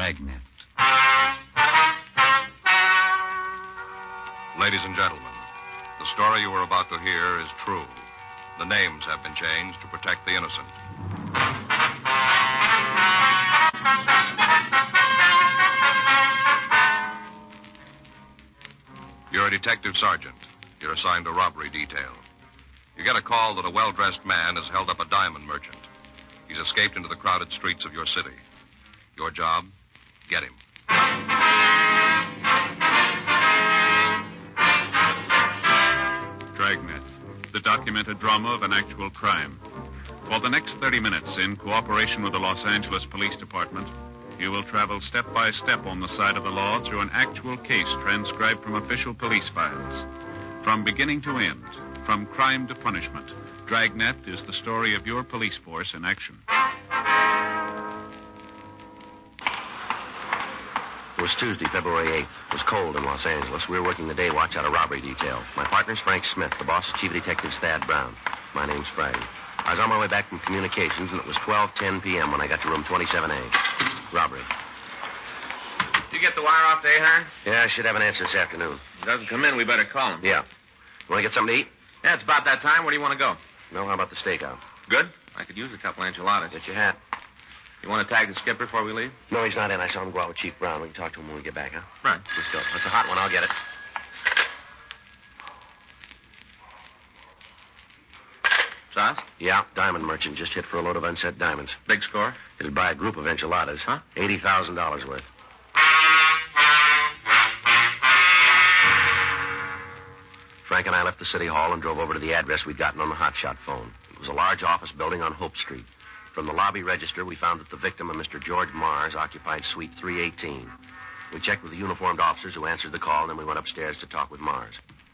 Dragnet. Ladies and gentlemen, the story you are about to hear is true. The names have been changed to protect the innocent. You're a detective sergeant. You're assigned a robbery detail. You get a call that a well-dressed man has held up a diamond merchant. He's escaped into the crowded streets of your city. Your job? Get him. Dragnet, the documented drama of an actual crime. For the next 30 minutes, in cooperation with the Los Angeles Police Department, you will travel step by step on the side of the law through an actual case transcribed from official police files. From beginning to end, from crime to punishment, Dragnet is the story of your police force in action. It was Tuesday, February 8th. It was cold in Los Angeles. We were working the day watch out of robbery detail. My partner's Frank Smith. The boss is Chief Detective Thad Brown. My name's Friday. I was on my way back from communications, and it was 12:10 p.m. when I got to room 27A. Robbery. You get the wire off there, Hearn? Yeah, I should have an answer this afternoon. If he doesn't come in, we better call him. Yeah. You want to get something to eat? Yeah, it's about that time. Where do you want to go? No, how about the stakeout? Good. I could use a couple enchiladas. Get your hat. You want to tag the skipper before we leave? No, he's not in. I saw him go out with Chief Brown. We can talk to him when we get back, huh? Right. Let's go. It's a hot one. I'll get it. Sauce? Yeah, diamond merchant just hit for a load of unset diamonds. Big score? It'll buy a group of enchiladas. Huh? $80,000 worth. Frank and I left the city hall and drove over to the address we'd gotten on the hotshot phone. It was a large office building on Hope Street. From the lobby register, we found that the victim, a Mr. George Mars, occupied suite 318. We checked with the uniformed officers who answered the call, and then we went upstairs to talk with Mars.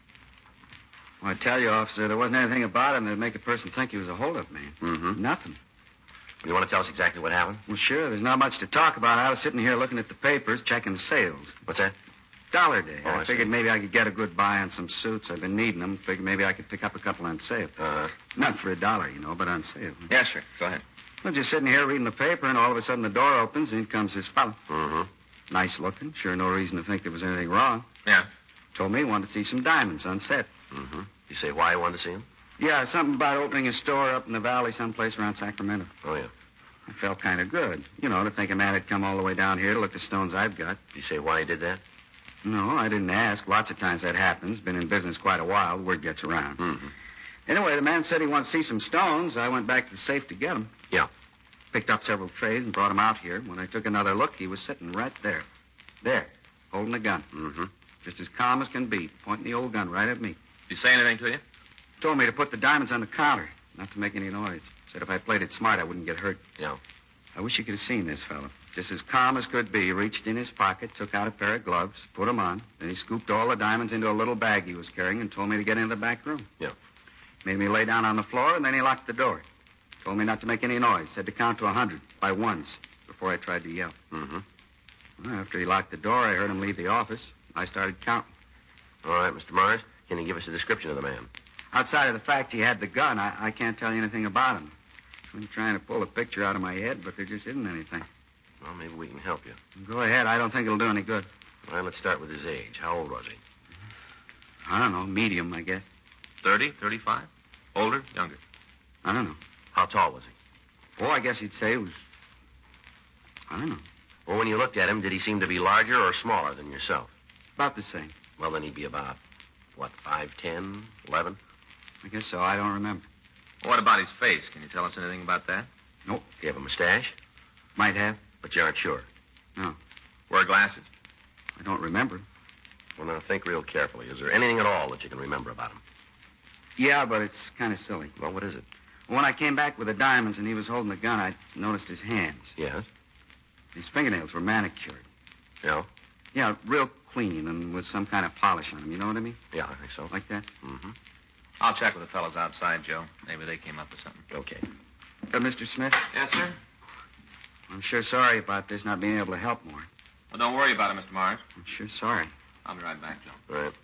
Well, I tell you, officer, there wasn't anything about him that'd make a person think he was a hold-up man. Mm-hmm. Nothing. You want to tell us exactly what happened? Well, sure. There's not much to talk about. I was sitting here looking at the papers, checking the sales. What's that? Dollar Day. Oh, I I figured see. maybe I could get a good buy on some suits. I've been needing them. Figured maybe I could pick up a couple on sale. Not for $1, you know, but on sale. Yes, sir. Go ahead. Well, just sitting here reading the paper, and all of a sudden the door opens, and in comes this fellow. Mm-hmm. Nice looking. Sure no reason to think there was anything wrong. Yeah. Told me he wanted to see some diamonds on set. Mm-hmm. You say why you wanted to see him? Yeah, something about opening a store up in the valley someplace around Sacramento. Oh, yeah. I felt kind of good. You know, to think a man had come all the way down here to look at stones I've got. You say why he did that? No, I didn't ask. Lots of times that happens. Been in business quite a while. Word gets around. Mm-hmm. Anyway, the man said he wanted to see some stones. I went back to the safe to get them. Yeah. Picked up several trays and brought them out here. When I took another look, he was sitting right there. There, holding a gun. Mm-hmm. Just as calm as can be, pointing the old gun right at me. Did he say anything to you? Told me to put the diamonds on the counter, not to make any noise. Said if I played it smart, I wouldn't get hurt. Yeah. I wish you could have seen this fellow. Just as calm as could be, he reached in his pocket, took out a pair of gloves, put them on. Then he scooped all the diamonds into a little bag he was carrying and told me to get into the back room. Yeah. Made me lay down on the floor, and then he locked the door. Told me not to make any noise. Said to count to 100 by ones before I tried to yell. Mm-hmm. Well, after he locked the door, I heard him leave the office. I started counting. All right, Mr. Mars, can you give us a description of the man? Outside of the fact he had the gun, I can't tell you anything about him. I'm trying to pull a picture out of my head, but there just isn't anything. Well, maybe we can help you. Go ahead. I don't think it'll do any good. All right, let's start with his age. How old was he? I don't know. Medium, I guess. 30, 35? Older, younger? I don't know. How tall was he? Oh, I guess you'd say he was... I don't know. Well, when you looked at him, did he seem to be larger or smaller than yourself? About the same. Well, then he'd be about, 5'10", 11? I guess so. I don't remember. What about his face? Can you tell us anything about that? Nope. Do you have a mustache? Might have. But you aren't sure. No. Wear glasses? I don't remember. Well, now, think real carefully. Is there anything at all that you can remember about him? Yeah, but it's kind of silly. Well, what is it? When I came back with the diamonds and he was holding the gun, I noticed his hands. Yes? His fingernails were manicured. Yeah? Yeah, real clean and with some kind of polish on them. You know what I mean? Yeah, I think so. Like that? Mm-hmm. I'll check with the fellows outside, Joe. Maybe they came up with something. Okay. Mr. Smith? Yes, sir? I'm sure sorry about this, not being able to help more. Well, don't worry about it, Mr. Mars. I'm sure sorry. I'll be right back, Joe. All right.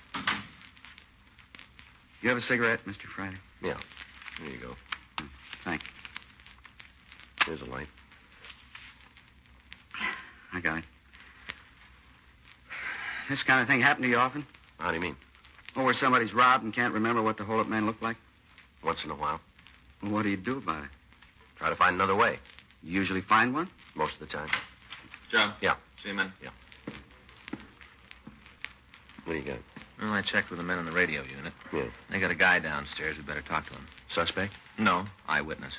You have a cigarette, Mr. Friday? Yeah. Here you go. Thanks. Here's a light. I got it. This kind of thing happen to you often? How do you mean? Or where somebody's robbed and can't remember what the hold-up man looked like? Once in a while. Well, what do you do about it? Try to find another way. You usually find one? Most of the time. Joe? Yeah. See you, man? Yeah. What do you got? Well, I checked with the men in the radio unit. Yeah. They got a guy downstairs. We better talk to him. Suspect? No, eyewitness.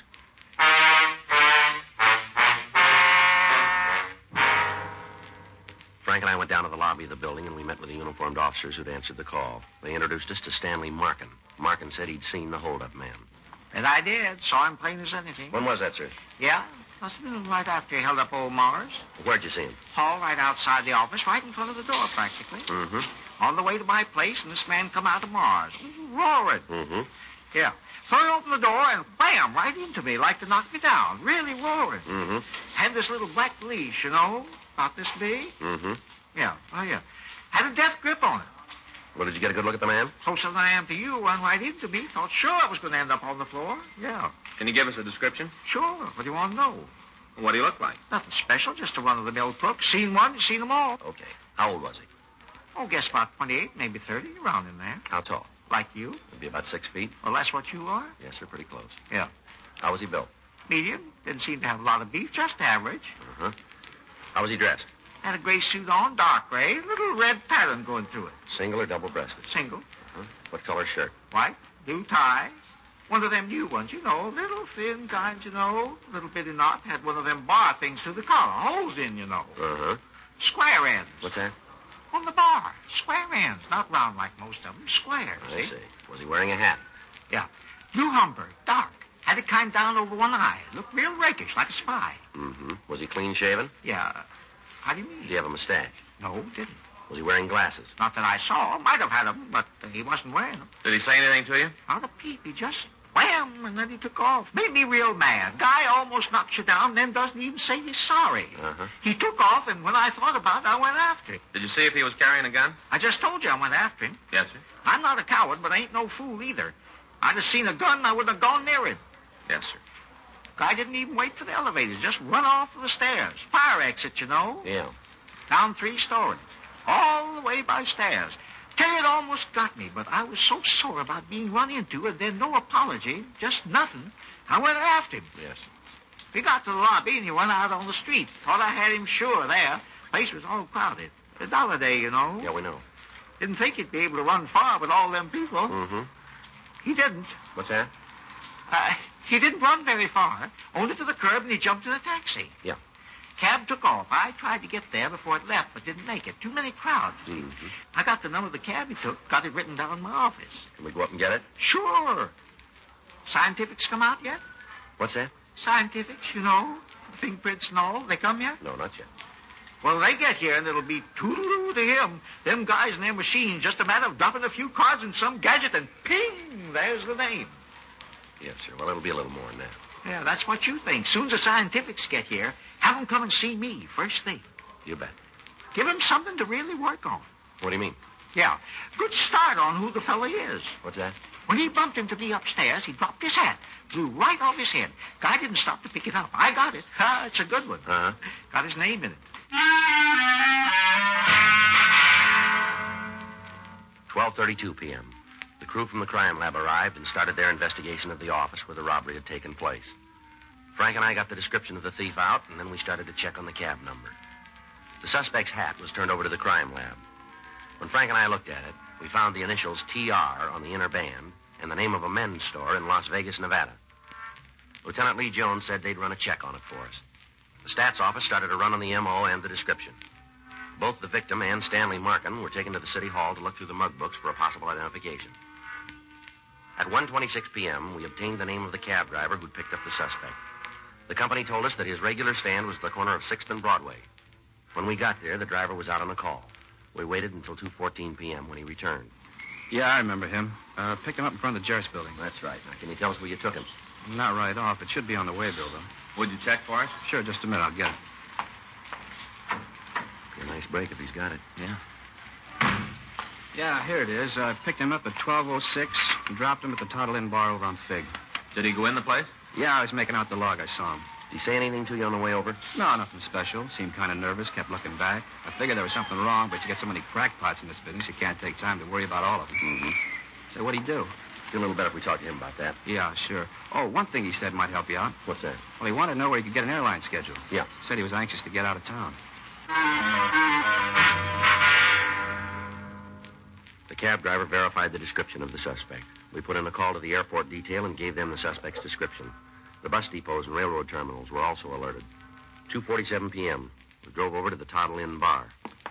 Frank and I went down to the lobby of the building, and we met with the uniformed officers who'd answered the call. They introduced us to Stanley Markin. Markin said he'd seen the hold-up man. And I did. Saw him plain as anything. When was that, sir? Yeah? Must have been right after he held up old Mars. Where'd you see him? Hall right outside the office, right in front of the door, practically. Mm-hmm. On the way to my place, and this man come out of Mars. Roaring. Mm-hmm. Yeah. So he opened the door and bam, right into me, like to knock me down. Really roaring. Mm-hmm. Had this little black leash, you know, about this big. Mm-hmm. Yeah. Oh, yeah. Had a death grip on it. Well, did you get a good look at the man? Closer than I am to you, run right into me. Thought sure I was going to end up on the floor. Yeah. Can you give us a description? Sure. What do you want to know? What do you look like? Nothing special, just a run-of-the-mill crook. Seen one, seen them all. Okay. How old was he? Oh, guess about 28, maybe 30, around in there. How tall? Like you. Maybe about 6 feet. Well, that's what you are? Yes, sir, pretty close. Yeah. How was he built? Medium. Didn't seem to have a lot of beef, just average. Uh-huh. How was he dressed? Had a gray suit on, dark gray, little red pattern going through it. Single or double-breasted? Single. Uh-huh. What color shirt? White, blue tie. One of them new ones, you know, little thin kind, you know, little bitty knot. Had one of them bar things through the collar, holes in, you know. Uh-huh. Square ends. What's that? On the bar. Square ends, not round like most of them. Square, I see. Was he wearing a hat? Yeah. Blue Humber, dark. Had it kind down over one eye. Looked real rakish, like a spy. Mm-hmm. Was he clean-shaven? Yeah. How do you mean? Did he have a mustache? No, didn't. Was he wearing glasses? Not that I saw. Might have had them, but he wasn't wearing them. Did he say anything to you? Not a peep. He just wham, and then he took off. Made me real mad. Guy almost knocks you down, then doesn't even say he's sorry. Uh-huh. He took off, and when I thought about it, I went after him. Did you see if he was carrying a gun? I just told you I went after him. Yes, sir. I'm not a coward, but I ain't no fool either. I'd have seen a gun, I wouldn't have gone near him. Yes, sir. Guy didn't even wait for the elevators. Just run off the stairs. Fire exit, you know. Yeah. Down 3 stories. All the way by stairs. Tell you, it almost got me, but I was so sore about being run into, and then no apology, just nothing. I went after him. Yes. We got to the lobby, and he went out on the street. Thought I had him sure there. Place was all crowded. A dollar day, you know. Yeah, we know. Didn't think he'd be able to run far with all them people. Mm-hmm. He didn't. What's that? He didn't run very far. Only to the curb, and he jumped in a taxi. Yeah. Cab took off. I tried to get there before it left, but didn't make it. Too many crowds. Mm-hmm. I got the number of the cab he took, got it written down in my office. Can we go up and get it? Sure. Scientifics come out yet? What's that? Scientifics, you know, fingerprints and all. They come yet? No, not yet. Well, they get here, and it'll be toodaloo to him. Them guys and their machines, just a matter of dropping a few cards in some gadget, and ping, there's the name. Yes, sir. Well, it'll be a little more than that. Yeah, that's what you think. Soon as the scientifics get here, have them come and see me first thing. You bet. Give them something to really work on. What do you mean? Yeah, good start on who the fella is. What's that? When he bumped into me upstairs, he dropped his hat, flew right off his head. Guy didn't stop to pick it up. I got it. It's a good one. Uh-huh. Got his name in it. 12:32 p.m. The crew from the crime lab arrived and started their investigation of the office where the robbery had taken place. Frank and I got the description of the thief out, and then we started to check on the cab number. The suspect's hat was turned over to the crime lab. When Frank and I looked at it, we found the initials TR on the inner band and the name of a men's store in Las Vegas, Nevada. Lieutenant Lee Jones said they'd run a check on it for us. The stats office started a run on the M.O. and the description. Both the victim and Stanley Markin were taken to the city hall to look through the mug books for a possible identification. At 1:26 p.m., we obtained the name of the cab driver who'd picked up the suspect. The company told us that his regular stand was at the corner of 6th and Broadway. When we got there, the driver was out on a call. We waited until 2:14 p.m. when he returned. Yeah, I remember him. Picked him up in front of the Jarvis building. That's right. Now, can you tell us where you took him? Not right off. It should be on the way bill, though. Would you check for us? Sure, just a minute. I'll get it. Be a nice break if he's got it. Yeah. Yeah, here it is. I picked him up at 12:06 and dropped him at the Toddle Inn bar over on Fig. Did he go in the place? Yeah, I was making out the log. I saw him. Did he say anything to you on the way over? No, nothing special. Seemed kind of nervous, kept looking back. I figured there was something wrong, but you get so many crackpots in this business, you can't take time to worry about all of them. Mm-hmm. So what'd he do? Feel a little better if we talk to him about that. Yeah, sure. Oh, one thing he said might help you out. What's that? Well, he wanted to know where he could get an airline schedule. Yeah. Said he was anxious to get out of town. The cab driver verified the description of the suspect. We put in a call to the airport detail and gave them the suspect's description. The bus depots and railroad terminals were also alerted. 2:47 p.m. We drove over to the Toddle Inn bar.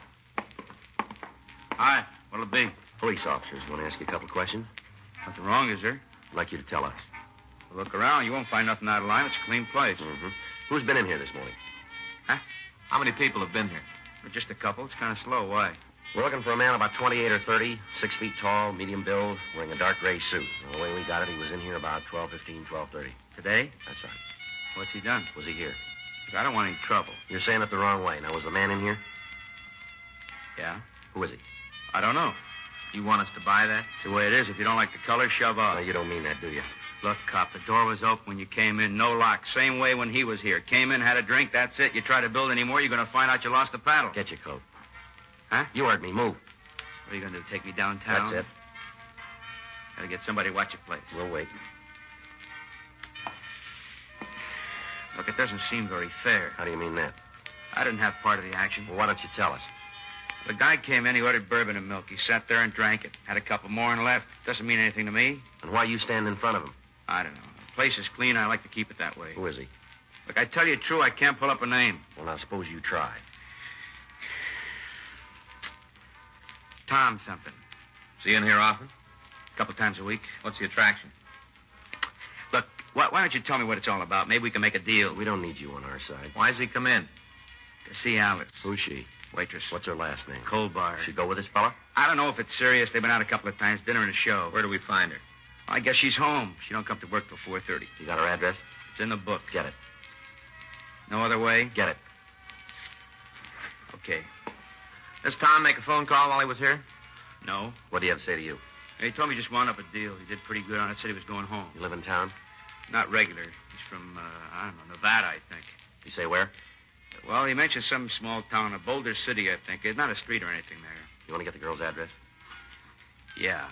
Hi. What'll it be? Police officers want to ask you a couple questions. Nothing wrong, is there? I'd like you to tell us. Well, look around. You won't find nothing out of line. It's a clean place. Mm-hmm. Who's been in here this morning? Huh? How many people have been here? Just a couple. It's kind of slow. Why? We're looking for a man about 28 or 30, 6 feet tall, medium build, wearing a dark gray suit. The way we got it, he was in here about 12:15, 12:30. Today? That's right. What's he done? Was he here? I don't want any trouble. You're saying it the wrong way. Now, was the man in here? Yeah? Who is he? I don't know. You want us to buy that? It's the way it is. If you don't like the color, shove off. No, you don't mean that, do you? Look, cop, the door was open when you came in. No lock. Same way when he was here. Came in, had a drink, that's it. You try to build any more, you're going to find out you lost the paddle. Get your coat. Huh? You heard me. Move. What are you going to do, take me downtown? That's it. Gotta get somebody to watch your place. We'll wait. Look, it doesn't seem very fair. How do you mean that? I didn't have part of the action. Well, why don't you tell us? The guy came in, he ordered bourbon and milk. He sat there and drank it. Had a couple more and left. Doesn't mean anything to me. And why you stand in front of him? I don't know. The place is clean. I like to keep it that way. Who is he? Look, I tell you true, I can't pull up a name. Well, now, suppose you try. Tom something. Is he in here often? A couple times a week. What's the attraction? Look, why don't you tell me what it's all about? Maybe we can make a deal. We don't need you on our side. Why's he come in? To see Alice. Who's she? Waitress. What's her last name? Colbar. She go with this fella? I don't know if it's serious. They've been out a couple of times, dinner and a show. Where do we find her? I guess she's home. She don't come to work till 4:30. You got her address? It's in the book. Get it. No other way? Get it. Okay. Does Tom make a phone call while he was here? No. What do you have to say to you? He told me he just wound up a deal. He did pretty good on it. Said he was going home. You live in town? Not regular. He's from, I don't know, Nevada, I think. You say where? Well, he mentioned some small town, a Boulder City, I think. It's not a street or anything there. You want to get the girl's address? Yeah.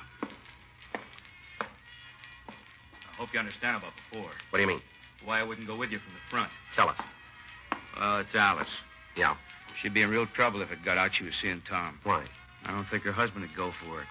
I hope you understand about before. What do you mean? Why I wouldn't go with you from the front. Tell us. Well, it's Alice. Yeah. She'd be in real trouble if it got out she was seeing Tom. Why? I don't think her husband would go for it.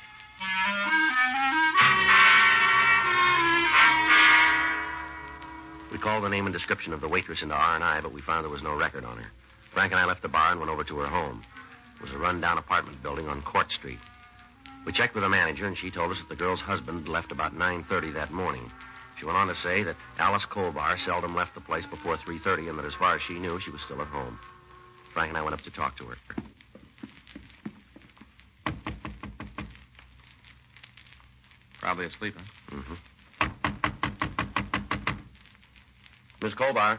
We called the name and description of the waitress into R&I, but we found there was no record on her. Frank and I left the bar and went over to her home. It was a run-down apartment building on Court Street. We checked with the manager, and she told us that the girl's husband left about 9:30 that morning. She went on to say that Alice Colbar seldom left the place before 3:30, and that as far as she knew, she was still at home. Frank and I went up to talk to her. Probably asleep, huh? Mm-hmm. Miss Colbar.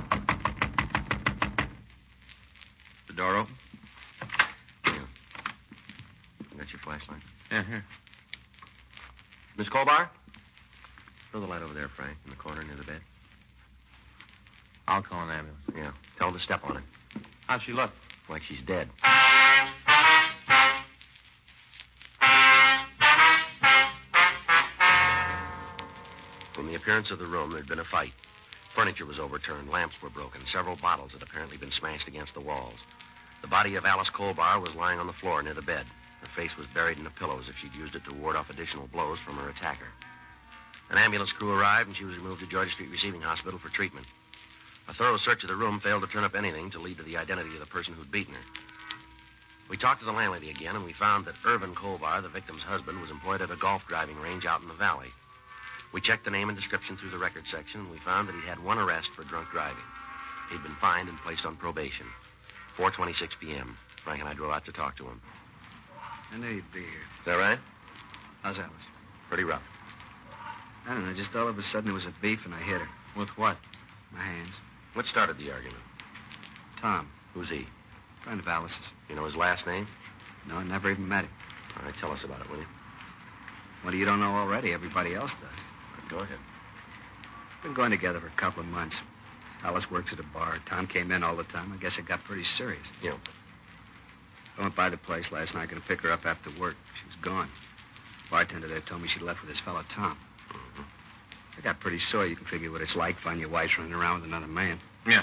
The door open? Yeah. You got your flashlight? Yeah, here. Miss Colbar? Throw the light over there, Frank, in the corner near the bed. I'll call an ambulance. Yeah. Tell them to step on it. How'd she look? Like she's dead. From the appearance of the room, there'd been a fight. Furniture was overturned, lamps were broken, several bottles had apparently been smashed against the walls. The body of Alice Colbar was lying on the floor near the bed. Her face was buried in the pillows as if she'd used it to ward off additional blows from her attacker. An ambulance crew arrived, and she was removed to Georgia Street Receiving Hospital for treatment. A thorough search of the room failed to turn up anything to lead to the identity of the person who'd beaten her. We talked to the landlady again, and we found that Irvin Colbar, the victim's husband, was employed at a golf driving range out in the valley. We checked the name and description through the record section, and we found that he had one arrest for drunk driving. He'd been fined and placed on probation. 4:26 p.m. Frank and I drove out to talk to him. I knew you'd be here. Is that right? How's Alice? Pretty rough. I don't know. Just all of a sudden, it was a beef, and I hit her. With what? My hands. What started the argument? Tom. Who's he? Friend of Alice's. You know his last name? No, I never even met him. All right, tell us about it, will you? What you don't know already? Everybody else does. Go ahead. Been going together for a couple of months. Alice works at a bar. Tom came in all the time. I guess it got pretty serious. Yeah. I went by the place last night, going to pick her up after work. She was gone. Bartender there told me she left with his fellow Tom. Mm-hmm. I got pretty sore. You can figure what it's like finding your wife running around with another man. Yeah.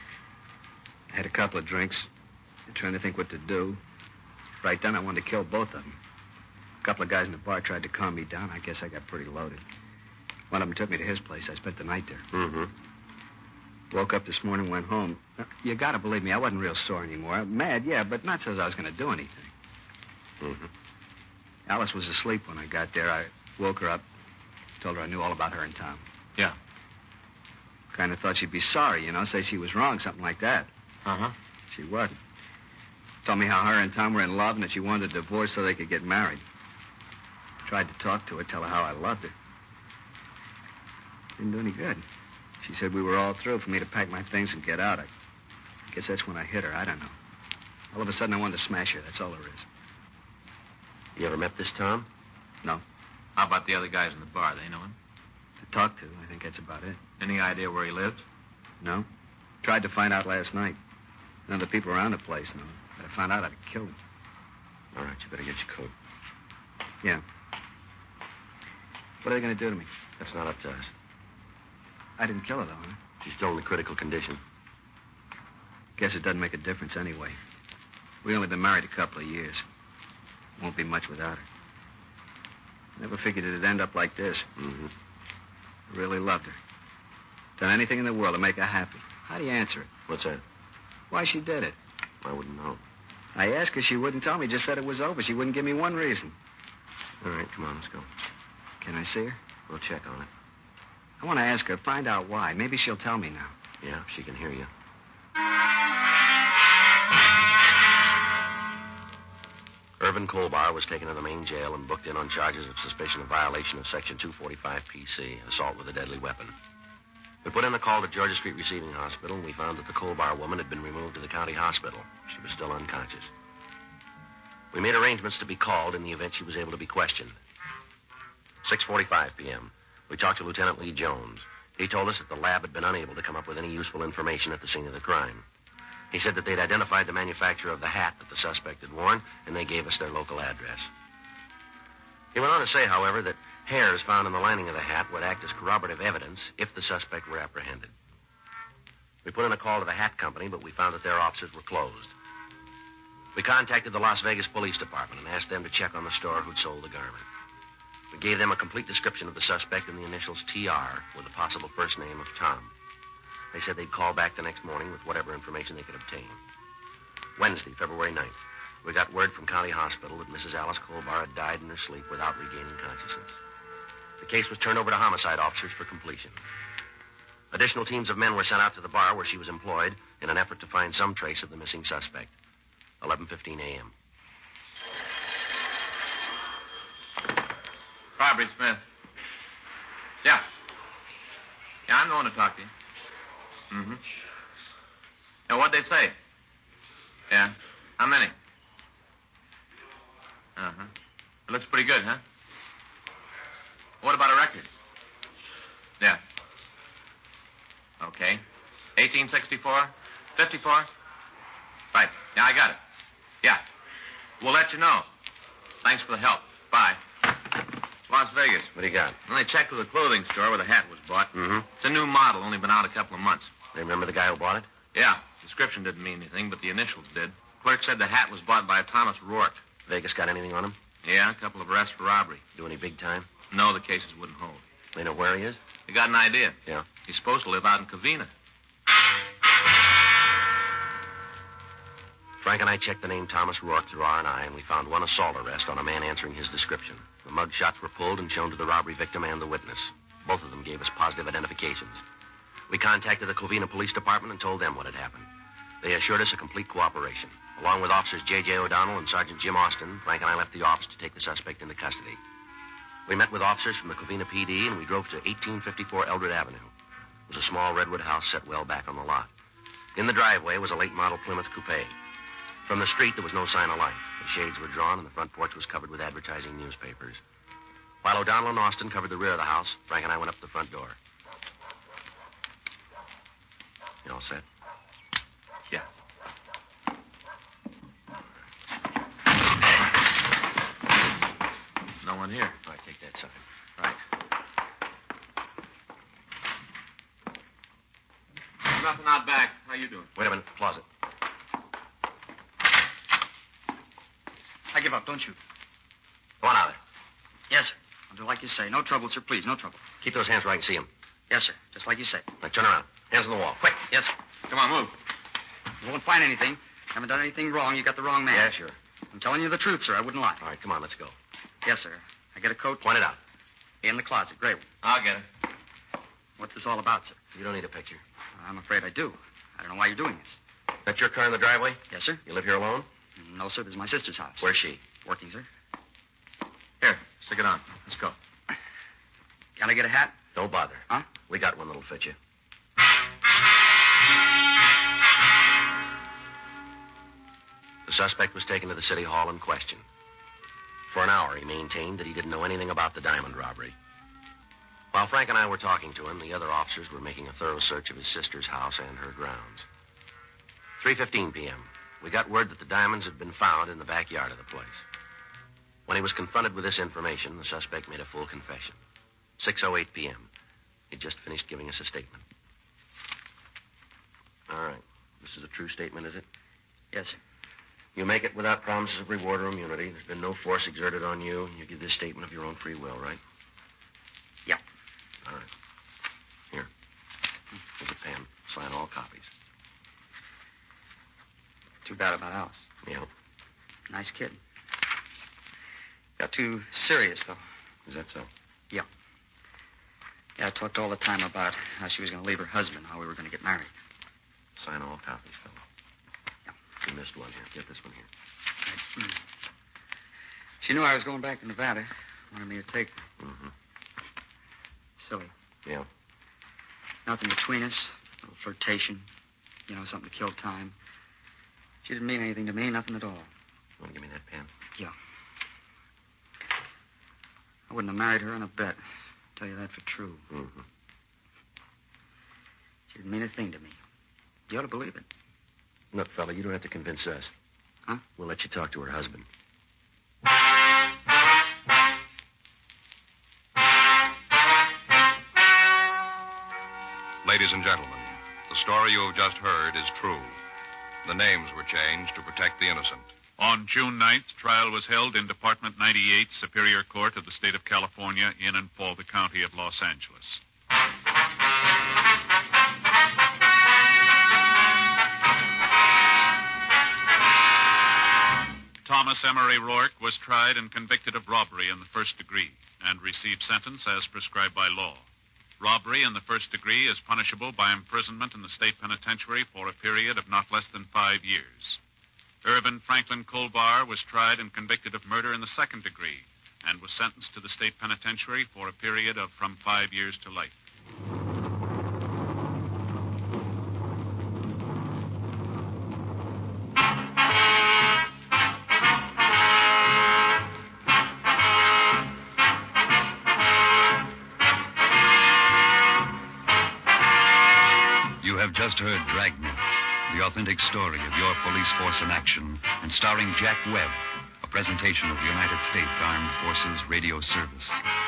I had a couple of drinks. Trying to think what to do. Right then, I wanted to kill both of them. A couple of guys in the bar tried to calm me down. I guess I got pretty loaded. One of them took me to his place. I spent the night there. Mm-hmm. Woke up this morning, went home. You gotta believe me, I wasn't real sore anymore. Mad, yeah, but not so as I was going to do anything. Mm-hmm. Alice was asleep when I got there. I woke her up, told her I knew all about her and Tom. Yeah. Kind of thought she'd be sorry, say she was wrong, something like that. Uh-huh. She wasn't. Told me how her and Tom were in love and that she wanted a divorce so they could get married. Tried to talk to her, tell her how I loved her. Didn't do any good. She said we were all through, for me to pack my things and get out. I guess that's when I hit her. I don't know. All of a sudden, I wanted to smash her. That's all there is. You ever met this Tom? No. How about the other guys in the bar? They know him? To talk to, I think that's about it. Any idea where he lives? No. Tried to find out last night. None of the people around the place know. But I found out I'd have killed him. All right, you better get your coat. Yeah. What are they going to do to me? That's not up to us. I didn't kill her, though, huh? She's still in critical condition. Guess it doesn't make a difference anyway. We only been married a couple of years. Won't be much without her. Never figured it'd end up like this. Mm-hmm. I really loved her. Done anything in the world to make her happy. How do you answer it? What's that? Why she did it. I wouldn't know. I asked her. She wouldn't tell me. Just said it was over. She wouldn't give me one reason. All right, come on, let's go. Can I see her? We'll check on it. I want to ask her, find out why. Maybe she'll tell me now. Yeah, if she can hear you. Irvin Colbar was taken to the main jail and booked in on charges of suspicion of violation of Section 245 PC, assault with a deadly weapon. We put in a call to Georgia Street Receiving Hospital, and we found that the Colbar woman had been removed to the county hospital. She was still unconscious. We made arrangements to be called in the event she was able to be questioned. 6:45 p.m. We talked to Lieutenant Lee Jones. He told us that the lab had been unable to come up with any useful information at the scene of the crime. He said that they'd identified the manufacturer of the hat that the suspect had worn, and they gave us their local address. He went on to say, however, that hairs found in the lining of the hat would act as corroborative evidence if the suspect were apprehended. We put in a call to the hat company, but we found that their offices were closed. We contacted the Las Vegas Police Department and asked them to check on the store who'd sold the garment. We gave them a complete description of the suspect in the initials TR with the possible first name of Tom. They said they'd call back the next morning with whatever information they could obtain. Wednesday, February 9th, we got word from County Hospital that Mrs. Alice Colbar had died in her sleep without regaining consciousness. The case was turned over to homicide officers for completion. Additional teams of men were sent out to the bar where she was employed in an effort to find some trace of the missing suspect. 11:15 a.m. Barbary Smith. Yeah. Yeah, I'm the one to talk to you. Mm-hmm. Now, what'd they say? Yeah. How many? Uh-huh. It looks pretty good, huh? What about a record? Yeah. Okay. 1864? 54? Right. Yeah, I got it. Yeah. We'll let you know. Thanks for the help. Bye. Las Vegas. What do you got? Well, they checked with the clothing store where the hat was bought. Mm-hmm. It's a new model, only been out a couple of months. They remember the guy who bought it? Yeah. Description didn't mean anything, but the initials did. Clerk said the hat was bought by a Thomas Rourke. Vegas got anything on him? Yeah, a couple of arrests for robbery. Do any big time? No, the cases wouldn't hold. They know where he is? They got an idea. Yeah. He's supposed to live out in Covina. Frank and I checked the name Thomas Rourke through R&I, and we found one assault arrest on a man answering his description. The mug shots were pulled and shown to the robbery victim and the witness. Both of them gave us positive identifications. We contacted the Covina Police Department and told them what had happened. They assured us a complete cooperation. Along with Officers J.J. O'Donnell and Sergeant Jim Austin, Frank and I left the office to take the suspect into custody. We met with officers from the Covina PD, and we drove to 1854 Eldred Avenue. It was a small redwood house set well back on the lot. In the driveway was a late-model Plymouth coupe. From the street, there was no sign of life. The shades were drawn, and the front porch was covered with advertising newspapers. While O'Donnell and Austin covered the rear of the house, Frank and I went up the front door. You all set? Yeah. No one here. All right, take that side. Right. Nothing out back. How you doing? Wait a minute. Closet. I give up, don't you? Go on out there. Yes, sir. I'll do like you say. No trouble, sir, please. No trouble. Keep those hands where I can see them. Yes, sir. Just like you say. Now, turn around. Hands on the wall. Quick. Yes, sir. Come on, move. You won't find anything. Haven't done anything wrong. You got the wrong man. Yeah, sure. I'm telling you the truth, sir. I wouldn't lie. All right, come on. Let's go. Yes, sir. I get a coat. Point it out. In the closet. Great one. I'll get it. What's this all about, sir? You don't need a picture. I'm afraid I do. I don't know why you're doing this. That's your car in the driveway? Yes, sir. You live here alone? No, sir. This is my sister's house. Where's she? Working, sir. Here, stick it on. Let's go. Can I get a hat? Don't bother. Huh? We got one that'll fit you. The suspect was taken to the city hall and questioned. For an hour, he maintained that he didn't know anything about the diamond robbery. While Frank and I were talking to him, the other officers were making a thorough search of his sister's house and her grounds. 3:15 p.m., we got word that the diamonds had been found in the backyard of the place. When he was confronted with this information, the suspect made a full confession. 6:08 p.m., he'd just finished giving us a statement. All right. This is a true statement, is it? Yes, sir. You make it without promises of reward or immunity. There's been no force exerted on you. You give this statement of your own free will, right? Yeah. All right. Here. Here's a pen. Sign all copies. Too bad about Alice. Yeah. Nice kid. Got too serious, though. Is that so? Yeah. Yeah, I talked all the time about how she was going to leave her husband, how we were going to get married. Sign all copies, fellow. Yeah. You missed one here. Get this one here. She knew I was going back to Nevada. Wanted me to take her. Mm-hmm. Silly. Yeah. Nothing between us. A little flirtation. You know, something to kill time. She didn't mean anything to me, nothing at all. Want to give me that pen? Yeah. I wouldn't have married her on a bet. Tell you that for true. Mm-hmm. She didn't mean a thing to me. You ought to believe it. Look, fella, you don't have to convince us. Huh? We'll let you talk to her husband. Ladies and gentlemen, the story you have just heard is true. The names were changed to protect the innocent. On June 9th, trial was held in Department 98, Superior Court of the State of California, in and for the County of Los Angeles. Thomas Emery Rourke was tried and convicted of robbery in the first degree and received sentence as prescribed by law. Robbery in the first degree is punishable by imprisonment in the state penitentiary for a period of not less than 5 years. Irvin Franklin Colbar was tried and convicted of murder in the second degree and was sentenced to the state penitentiary for a period of from 5 years to life. You have just heard Dragnet, the authentic story of your police force in action, and starring Jack Webb, a presentation of the United States Armed Forces Radio Service.